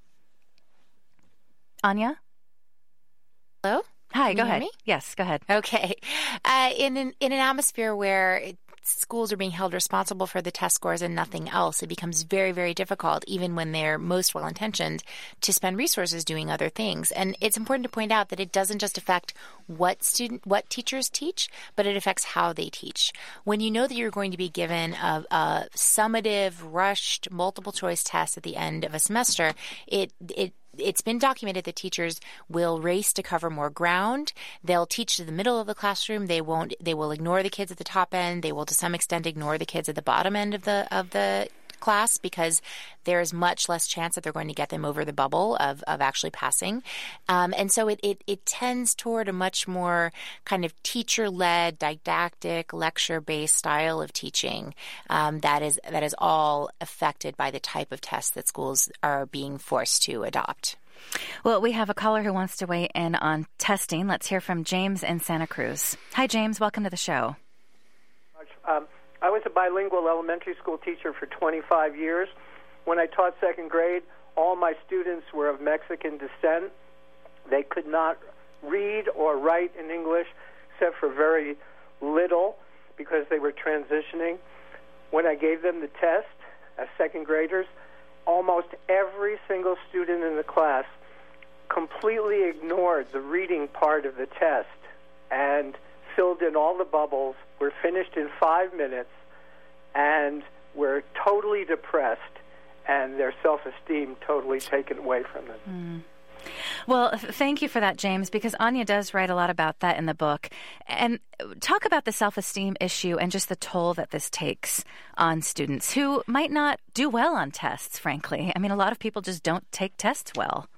Anya? Hello? Hi, Can go you hear ahead. me? Yes, go ahead. Okay. Uh, in an in an atmosphere where it, schools are being held responsible for the test scores and nothing else, it becomes very, very difficult, even when they're most well-intentioned, to spend resources doing other things. And it's important to point out that it doesn't just affect what student, what teachers teach, but it affects how they teach. When you know that you're going to be given a, a summative, rushed, multiple-choice test at the end of a semester, it it It's been documented that teachers will race to cover more ground. They'll teach to the middle of the classroom. They won't. They will ignore the kids at the top end. They will, to some extent, ignore the kids at the bottom end of the of the class because there's much less chance that they're going to get them over the bubble of, of actually passing. Um, and so it, it, it tends toward a much more kind of teacher-led, didactic, lecture-based style of teaching um, that is that is all affected by the type of tests that schools are being forced to adopt. Well, we have a caller who wants to weigh in on testing. Let's hear from James in Santa Cruz. Hi, James. Welcome to the show. Um, I was a bilingual elementary school teacher for twenty-five years. When I taught second grade, all my students were of Mexican descent. They could not read or write in English except for very little because they were transitioning. When I gave them the test as second graders, almost every single student in the class completely ignored the reading part of the test and filled in all the bubbles, were finished in five minutes, and were totally depressed, and their self-esteem totally taken away from them. Mm. Well, thank you for that, James, because Anya does write a lot about that in the book. And talk about the self-esteem issue and just the toll that this takes on students who might not do well on tests, frankly. I mean, a lot of people just don't take tests well.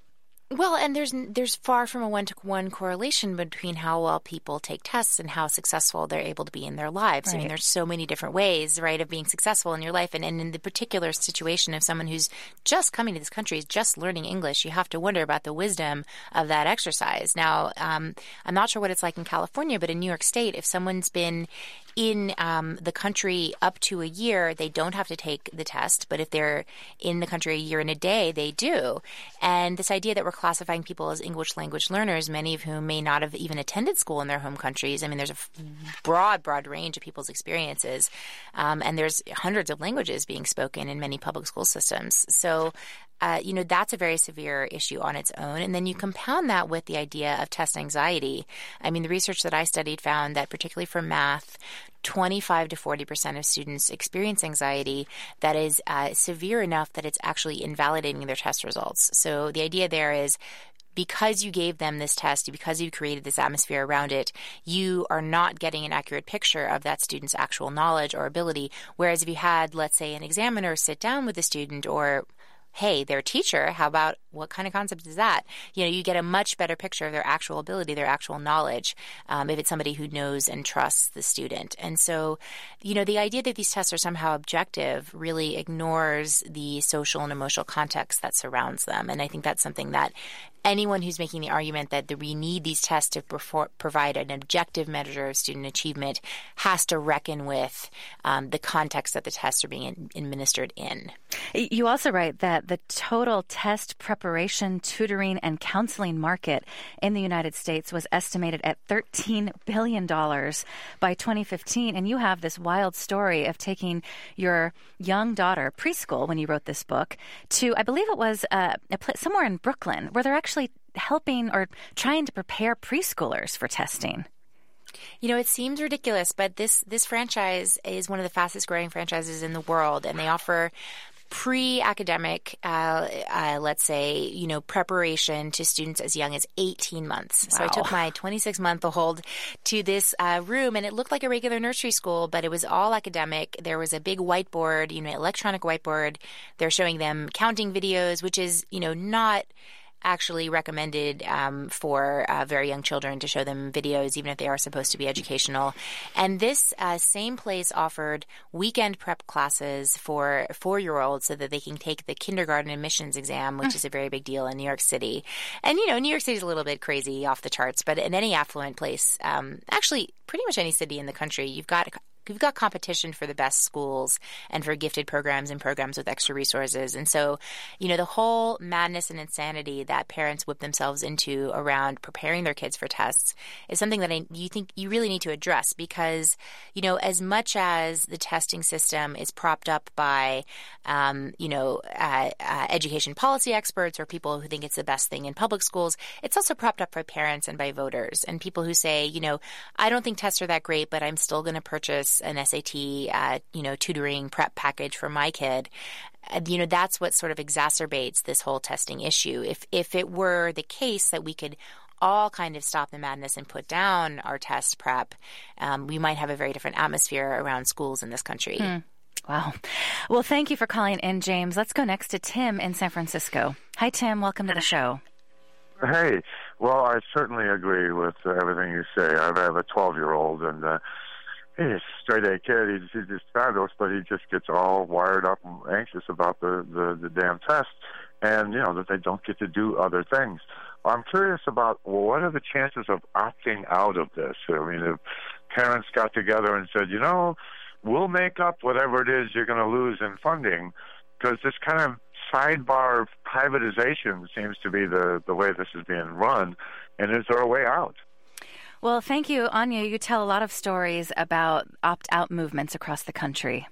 Well, and there's there's far from a one-to-one correlation between how well people take tests and how successful they're able to be in their lives. Right. I mean, there's so many different ways, right, of being successful in your life. And, and in the particular situation of someone who's just coming to this country, is just learning English, you have to wonder about the wisdom of that exercise. Now, um, I'm not sure what it's like in California, but in New York State, if someone's been in um, the country up to a year, they don't have to take the test. But if they're in the country a year and a day, they do. And this idea that we're classifying people as English language learners, many of whom may not have even attended school in their home countries. I mean, there's a broad, broad range of people's experiences. Um, and there's hundreds of languages being spoken in many public school systems. So Uh, you know, that's a very severe issue on its own. And then you compound that with the idea of test anxiety. I mean, the research that I studied found that particularly for math, twenty-five to forty percent of students experience anxiety that is uh, severe enough that it's actually invalidating their test results. So the idea there is, because you gave them this test, because you created this atmosphere around it, you are not getting an accurate picture of that student's actual knowledge or ability. Whereas if you had, let's say, an examiner sit down with the student, or hey, their teacher, how about what kind of concept is that? You know, you get a much better picture of their actual ability, their actual knowledge, um, if it's somebody who knows and trusts the student. And so, you know, the idea that these tests are somehow objective really ignores the social and emotional context that surrounds them. And I think that's something that anyone who's making the argument that we need these tests to perfor- provide an objective measure of student achievement has to reckon with um, the context that the tests are being in- administered in. You also write that the total test preparation, tutoring, and counseling market in the United States was estimated at thirteen billion dollars by twenty fifteen. And you have this wild story of taking your young daughter, preschool, when you wrote this book, to, I believe it was uh, a pl- somewhere in Brooklyn, where they're actually helping or trying to prepare preschoolers for testing. You know, it seems ridiculous, but this, this franchise is one of the fastest growing franchises in the world, and they offer pre-academic, uh, uh, let's say, you know, preparation to students as young as eighteen months. Wow. So I took my twenty-six-month-old to this uh, room, and it looked like a regular nursery school, but it was all academic. There was a big whiteboard, you know, electronic whiteboard. They're showing them counting videos, which is, you know, not actually recommended um, for uh, very young children to show them videos, even if they are supposed to be educational. And this uh, same place offered weekend prep classes for four-year-olds so that they can take the kindergarten admissions exam, which is a very big deal in New York City. And, you know, New York City is a little bit crazy off the charts, but in any affluent place, um, actually pretty much any city in the country, you've got We've got competition for the best schools and for gifted programs and programs with extra resources. And so, you know, the whole madness and insanity that parents whip themselves into around preparing their kids for tests is something that I, you think you really need to address because, you know, as much as the testing system is propped up by, um, you know, uh, uh, education policy experts or people who think it's the best thing in public schools, it's also propped up by parents and by voters and people who say, you know, I don't think tests are that great, but I'm still going to purchase an S A T, uh, you know, tutoring prep package for my kid. Uh, you know, that's what sort of exacerbates this whole testing issue. If if it were the case that we could all kind of stop the madness and put down our test prep, um, we might have a very different atmosphere around schools in this country. Hmm. Wow. Well, thank you for calling in, James. Let's go next to Tim in San Francisco. Hi, Tim. Welcome to the show. Hey. Well, I certainly agree with uh, everything you say. I have a twelve-year-old, and uh, he's a straight-A kid. He's, he's just fabulous, but he just gets all wired up and anxious about the, the, the damn test, and, you know, that they don't get to do other things. I'm curious about, well, what are the chances of opting out of this? I mean, if parents got together and said, you know, we'll make up whatever it is you're going to lose in funding, because this kind of sidebar privatization seems to be the, the way this is being run, and is there a way out? Well, thank you, Anya. You tell a lot of stories about opt-out movements across the country.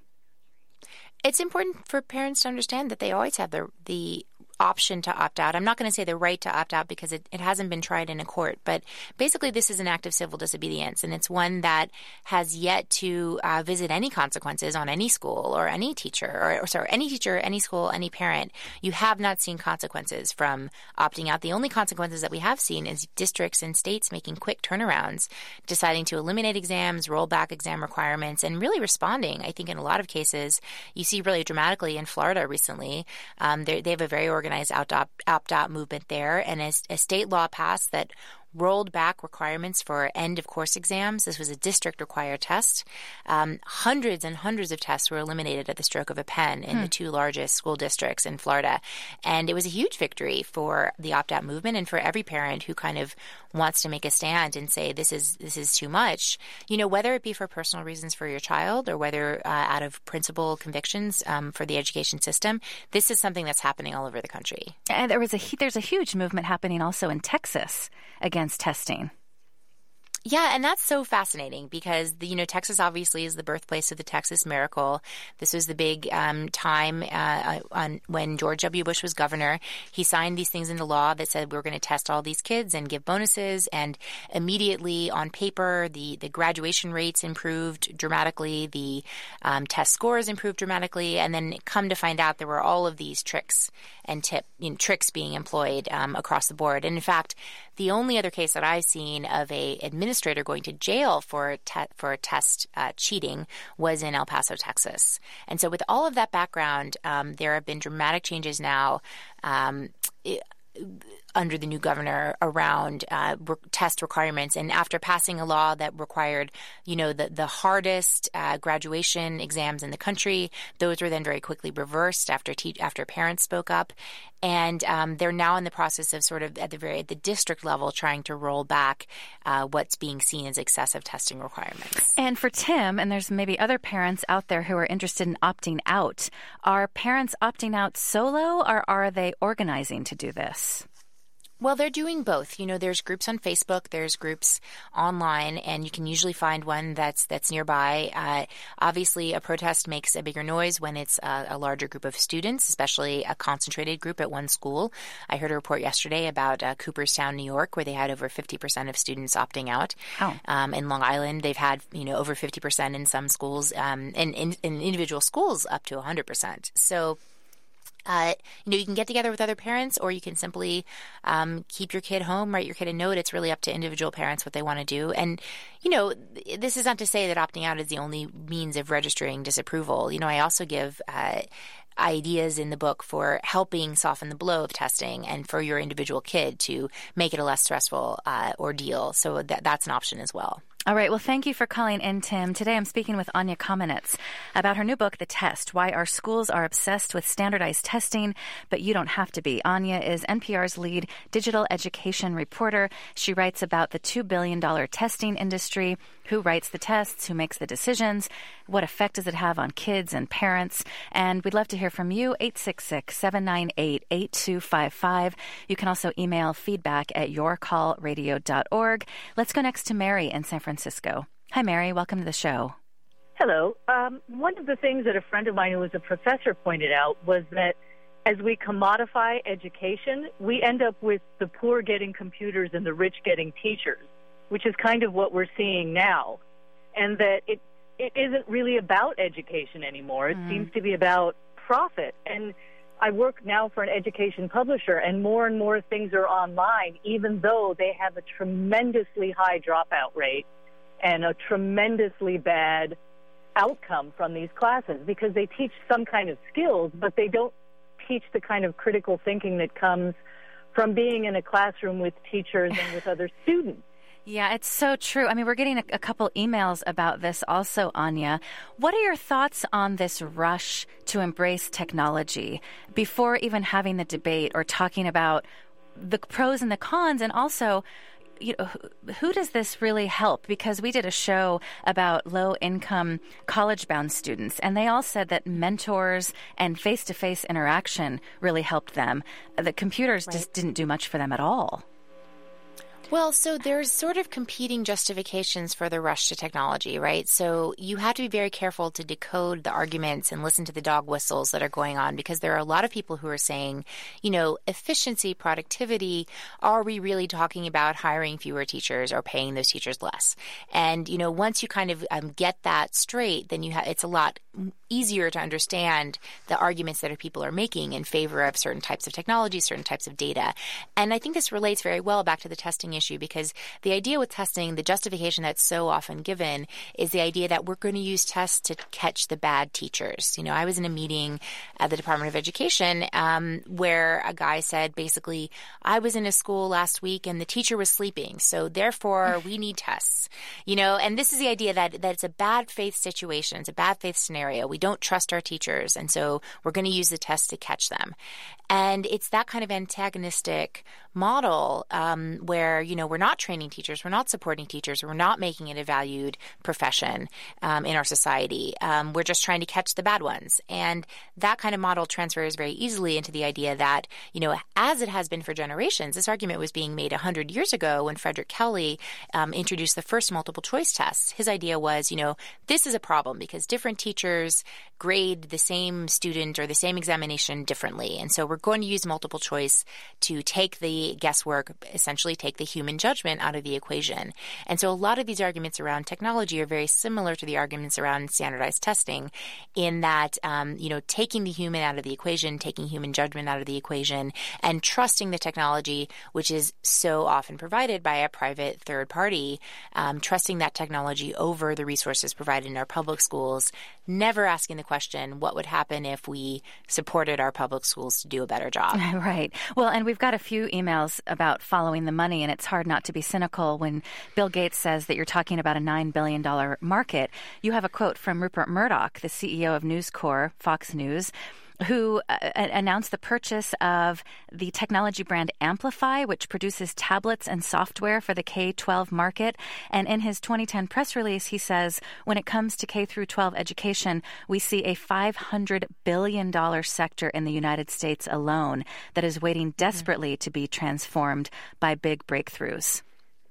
It's important for parents to understand that they always have the the option to opt out. I'm not going to say the right to opt out because it, it hasn't been tried in a court, but basically this is an act of civil disobedience, and it's one that has yet to uh, visit any consequences on any school or any teacher, or, or sorry, any teacher, any school, any parent. You have not seen consequences from opting out. The only consequences that we have seen is districts and states making quick turnarounds, deciding to eliminate exams, roll back exam requirements, and really responding. I think in a lot of cases, you see really dramatically in Florida recently, um, they have a very organized opt-out movement there, and as a state law passed that rolled back requirements for end-of-course exams. This was a district-required test. Um, hundreds and hundreds of tests were eliminated at the stroke of a pen in hmm. the two largest school districts in Florida. And it was a huge victory for the opt-out movement and for every parent who kind of wants to make a stand and say, this is this is too much. You know, whether it be for personal reasons for your child or whether uh, out of principal convictions um, for the education system, this is something that's happening all over the country. And there was a there's a huge movement happening also in Texas against testing. Yeah, and that's so fascinating because, the, you know, Texas obviously is the birthplace of the Texas Miracle. This was the big um, time uh, on when George W. Bush was governor. He signed these things into law that said we we're going to test all these kids and give bonuses, and immediately on paper, the, the graduation rates improved dramatically, the um, test scores improved dramatically, and then come to find out there were all of these tricks and tip you know, tricks being employed um, across the board. And in fact, the only other case that I've seen of a administrator going to jail for te- for test uh, cheating was in El Paso, Texas. And so with all of that background, um, there have been dramatic changes now um, it, under the new governor around uh, re- test requirements. And after passing a law that required, you know, the, the hardest uh, graduation exams in the country, those were then very quickly reversed after te- after parents spoke up. And um, they're now in the process of sort of at the very at the district level trying to roll back uh, what's being seen as excessive testing requirements. And for Tim, and there's maybe other parents out there who are interested in opting out, are parents opting out solo, or are they organizing to do this? Well, they're doing both. You know, there's groups on Facebook, there's groups online, and you can usually find one that's that's nearby. Uh, obviously, a protest makes a bigger noise when it's a, a larger group of students, especially a concentrated group at one school. I heard a report yesterday about uh, Cooperstown, New York, where they had over fifty percent of students opting out. Oh. Um, in Long Island, they've had, you know, over fifty percent in some schools, um, and in, in individual schools up to one hundred percent. So Uh, you know, you can get together with other parents, or you can simply um, keep your kid home, write your kid a note. It's really up to individual parents what they want to do. And, you know, this is not to say that opting out is the only means of registering disapproval. You know, I also give uh, ideas in the book for helping soften the blow of testing and for your individual kid to make it a less stressful uh, ordeal. So that, that's an option as well. All right. Well, thank you for calling in, Tim. Today I'm speaking with Anya Kamenetz about her new book, The Test, Why Our Schools Are Obsessed with Standardized Testing, But You Don't Have to Be. Anya is N P R's lead digital education reporter. She writes about the two billion dollars testing industry, who writes the tests, who makes the decisions, what effect does it have on kids and parents. And we'd love to hear from you, eight six six, seven nine eight, eight two five five. You can also email feedback at your call radio dot org. Let's go next to Mary in San Francisco. Francisco. Hi, Mary. Welcome to the show. Hello. Um, one of the things that a friend of mine who was a professor pointed out was that as we commodify education, we end up with the poor getting computers and the rich getting teachers, which is kind of what we're seeing now. And that it, it isn't really about education anymore. It mm. seems to be about profit. And I work now for an education publisher, and more and more things are online, even though they have a tremendously high dropout rate and a tremendously bad outcome from these classes, because they teach some kind of skills, but they don't teach the kind of critical thinking that comes from being in a classroom with teachers and with other students. Yeah, it's so true. I mean, we're getting a, a couple emails about this also, Anya. What are your thoughts on this rush to embrace technology before even having the debate or talking about the pros and the cons? And also, you know, who, who does this really help? Because we did a show about low-income college-bound students, and they all said that mentors and face-to-face interaction really helped them. The computers right. just didn't do much for them at all. Well, so there's sort of competing justifications for the rush to technology, right? So you have to be very careful to decode the arguments and listen to the dog whistles that are going on, because there are a lot of people who are saying, you know, efficiency, productivity, are we really talking about hiring fewer teachers or paying those teachers less? And, you know, once you kind of um, get that straight, then you have it's a lot easier to understand the arguments that people are making in favor of certain types of technology, certain types of data. And I think this relates very well back to the testing issue, because the idea with testing, the justification that's so often given, is the idea that we're going to use tests to catch the bad teachers. You know, I was in a meeting at the Department of Education um, where a guy said, basically, I was in a school last week and the teacher was sleeping, so therefore we need tests. You know, and this is the idea that, that it's a bad faith situation. It's a bad faith scenario. We don't trust our teachers, and so we're going to use the tests to catch them. And it's that kind of antagonistic model um, where, you know, we're not training teachers, we're not supporting teachers, we're not making it a valued profession um, in our society. Um, we're just trying to catch the bad ones. And that kind of model transfers very easily into the idea that, you know, as it has been for generations, this argument was being made one hundred years ago when Frederick Kelly um, introduced the first multiple choice tests. His idea was, you know, this is a problem because different teachers grade the same student or the same examination differently. And so we're going to use multiple choice to take the guesswork, essentially take the human judgment out of the equation. And so a lot of these arguments around technology are very similar to the arguments around standardized testing, in that, um, you know, taking the human out of the equation, taking human judgment out of the equation, and trusting the technology, which is so often provided by a private third party, um, trusting that technology over the resources provided in our public schools, never asking the question, what would happen if we supported our public schools to do a better job? Right. Well, and we've got a few emails about following the money, and it's hard not to be cynical when Bill Gates says that you're talking about a nine billion dollars market. You have a quote from Rupert Murdoch, the C E O of News Corp, Fox News, who uh, announced the purchase of the technology brand Amplify, which produces tablets and software for the K twelve market. And in his twenty ten press release, he says, when it comes to K through twelve education, we see a five hundred billion dollars sector in the United States alone that is waiting desperately to be transformed by big breakthroughs.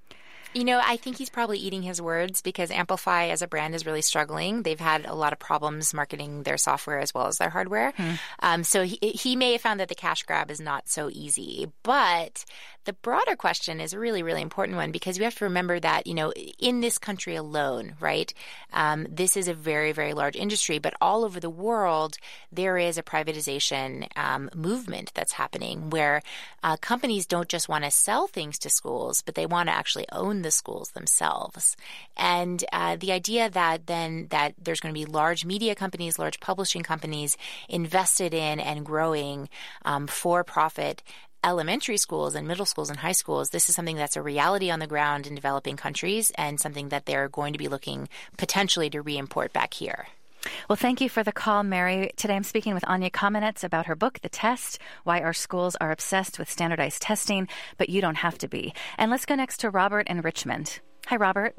You know, I think he's probably eating his words, because Amplify as a brand is really struggling. They've had a lot of problems marketing their software as well as their hardware. Hmm. Um, so he, he may have found that the cash grab is not so easy. But the broader question is a really, really important one, because you have to remember that, you know, in this country alone, right, um, this is a very, very large industry. But all over the world, there is a privatization um, movement that's happening where uh, companies don't just want to sell things to schools, but they want to actually own the schools themselves. And uh, the idea that then that there's going to be large media companies, large publishing companies invested in and growing um, for-profit elementary schools and middle schools and high schools, this is something that's a reality on the ground in developing countries, and something that they're going to be looking potentially to re-import back here. Well, thank you for the call, Mary. Today I'm speaking with Anya Kamenetz about her book, The Test, Why Our Schools Are Obsessed with Standardized Testing, But You Don't Have to Be. And let's go next to Robert in Richmond. Hi, Robert.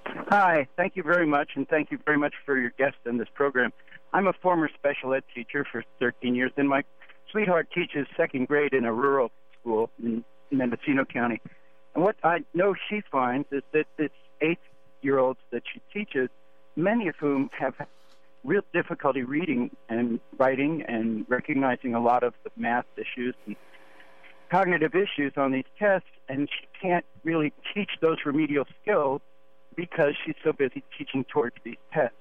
Hi. Thank you very much, and thank you very much for your guest in this program. I'm a former special ed teacher for thirteen years, and my sweetheart teaches second grade in a rural school in Mendocino County. And what I know she finds is that this eight-year-olds that she teaches, many of whom have real difficulty reading and writing and recognizing a lot of the math issues and cognitive issues on these tests, and she can't really teach those remedial skills because she's so busy teaching towards these tests.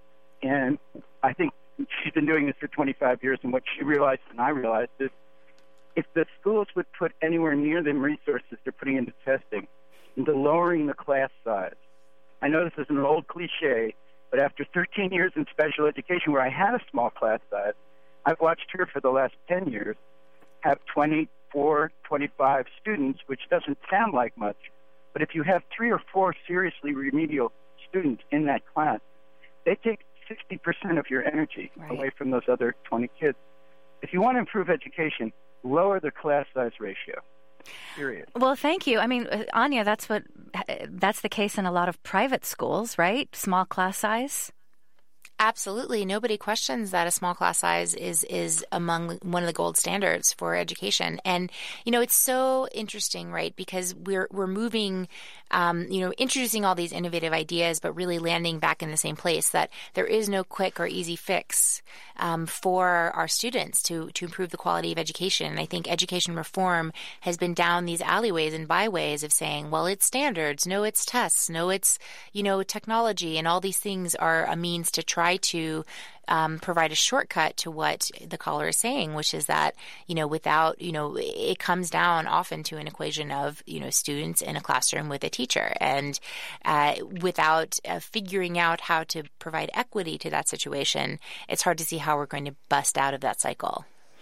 And I think she's been doing this for twenty-five years, and what she realized and I realized is if the schools would put anywhere near the resources they're putting into testing, into lowering the class size. I know this is an old cliche, But after thirteen years in special education where I had a small class size, I've watched her for the last ten years have twenty-four, twenty-five students, which doesn't sound like much. But if you have three or four seriously remedial students in that class, they take sixty percent of your energy right. away from those other twenty kids. If you want to improve education, lower the class size ratio. Period. Well, thank you. I mean, Anya, that's what that's the case in a lot of private schools, right? Small class size. Absolutely. Nobody questions that a small class size is is among one of the gold standards for education. And, you know, it's so interesting, right? Because we're we're moving, um, you know, introducing all these innovative ideas, but really landing back in the same place that there is no quick or easy fix um, for our students to, to improve the quality of education. And I think education reform has been down these alleyways and byways of saying, well, it's standards, no, it's tests, no, it's, you know, technology, and all these things are a means to try to um, provide a shortcut to what the caller is saying, which is that, you know, without, you know, it comes down often to an equation of, you know, students in a classroom with a teacher. And uh, without uh, figuring out how to provide equity to that situation, it's hard to see how we're going to bust out of that cycle.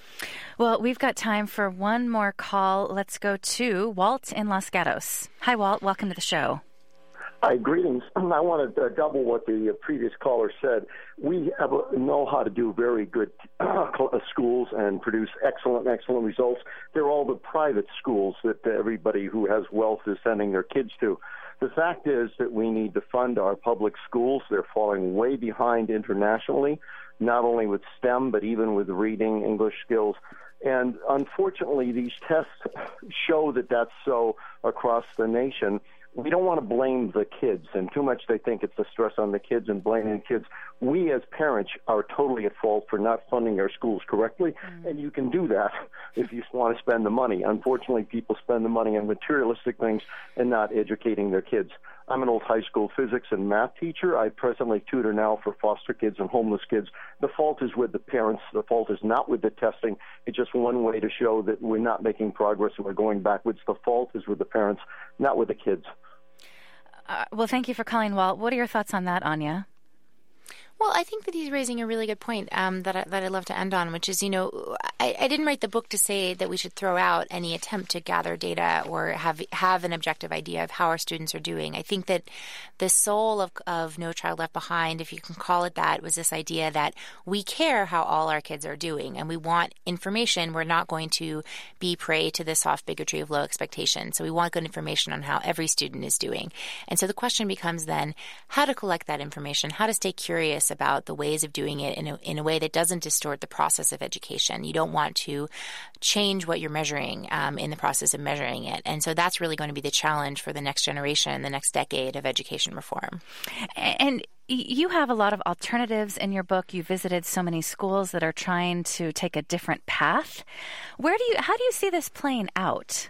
Well, we've got time for one more call. Let's go to Walt in Los Gatos. Hi, Walt. Welcome to the show. Hi, greetings. I want to double what the previous caller said. We have a, know how to do very good uh, schools and produce excellent, excellent results. They're all the private schools that everybody who has wealth is sending their kids to. The fact is that we need to fund our public schools. They're falling way behind internationally, not only with STEM, but even with reading, English skills. And unfortunately, these tests show that that's so across the nation. We don't want to blame the kids, and too much they think it's the stress on the kids and blaming the kids. We as parents are totally at fault for not funding our schools correctly, mm. and you can do that if you want to spend the money. Unfortunately, people spend the money on materialistic things and not educating their kids. I'm an old high school physics and math teacher. I presently tutor now for foster kids and homeless kids. The fault is with the parents. The fault is not with the testing. It's just one way to show that we're not making progress and we're going backwards. The fault is with the parents, not with the kids. Uh, well, thank you for calling, Walt. What are your thoughts on that, Anya? Well, I think that he's raising a really good point um, that I, that I'd love to end on, which is, you know, I, I didn't write the book to say that we should throw out any attempt to gather data or have have an objective idea of how our students are doing. I think that the soul of, of No Child Left Behind, if you can call it that, was this idea that we care how all our kids are doing and we want information. We're not going to be prey to the soft bigotry of low expectation. So we want good information on how every student is doing. And so the question becomes then how to collect that information, how to stay curious about the ways of doing it in a, in a way that doesn't distort the process of education. You don't want to change what you're measuring um, in the process of measuring it. And so that's really going to be the challenge for the next generation, the next decade of education reform. And you have a lot of alternatives in your book. You visited so many schools that are trying to take a different path. Where do you, how do you see this playing out?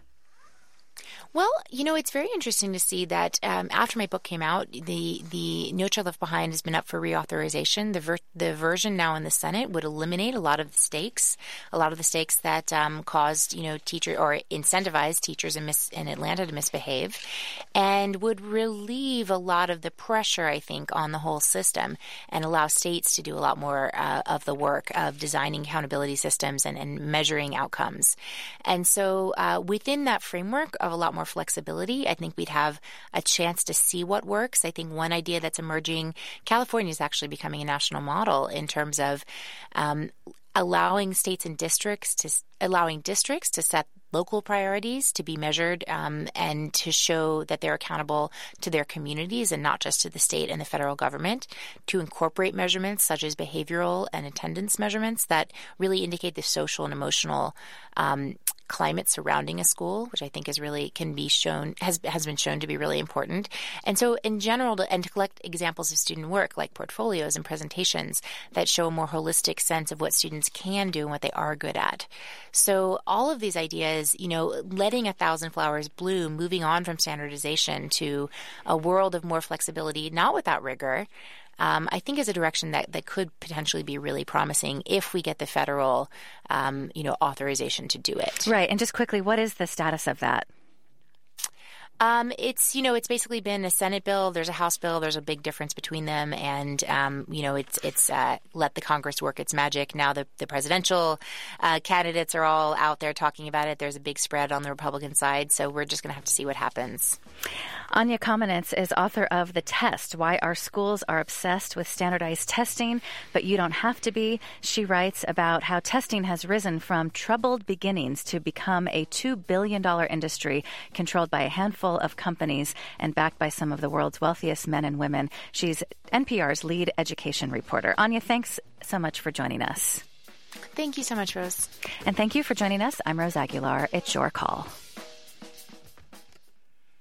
Well, you know, it's very interesting to see that um, after my book came out, the, the No Child Left Behind has been up for reauthorization. The ver- the version now in the Senate would eliminate a lot of the stakes, a lot of the stakes that um, caused, you know, teacher or incentivized teachers in, mis- in Atlanta to misbehave, and would relieve a lot of the pressure, I think, on the whole system and allow states to do a lot more uh, of the work of designing accountability systems and, and measuring outcomes. And so uh, within that framework of a lot more flexibility, I think we'd have a chance to see what works. I think one idea that's emerging, California is actually becoming a national model in terms of um, allowing states and districts to allowing districts to set local priorities to be measured um, and to show that they're accountable to their communities and not just to the state and the federal government, to incorporate measurements such as behavioral and attendance measurements that really indicate the social and emotional um, climate surrounding a school, which I think is really can be shown has has been shown to be really important. And so in general, to, and to collect examples of student work like portfolios and presentations that show a more holistic sense of what students can do and what they are good at. So all of these ideas, you know, letting a thousand flowers bloom, moving on from standardization to a world of more flexibility, not without rigor, Um, I think is a direction that, that could potentially be really promising if we get the federal, um, you know, authorization to do it. Right. And just quickly, what is the status of that? Um, it's, you know, it's basically been a Senate bill. There's a House bill. There's a big difference between them. And, um, you know, it's it's uh, let the Congress work its magic. Now the, the presidential uh, candidates are all out there talking about it. There's a big spread on the Republican side. So we're just going to have to see what happens. Anya Kamenetz is author of The Test, Why Our Schools Are Obsessed with Standardized Testing, But You Don't Have to Be. She writes about how testing has risen from troubled beginnings to become a two billion dollars industry controlled by a handful of companies and backed by some of the world's wealthiest men and women. She's N P R's lead education reporter. Anya, thanks so much for joining us. Thank you so much, Rose. And thank you for joining us. I'm Rose Aguilar. It's your call.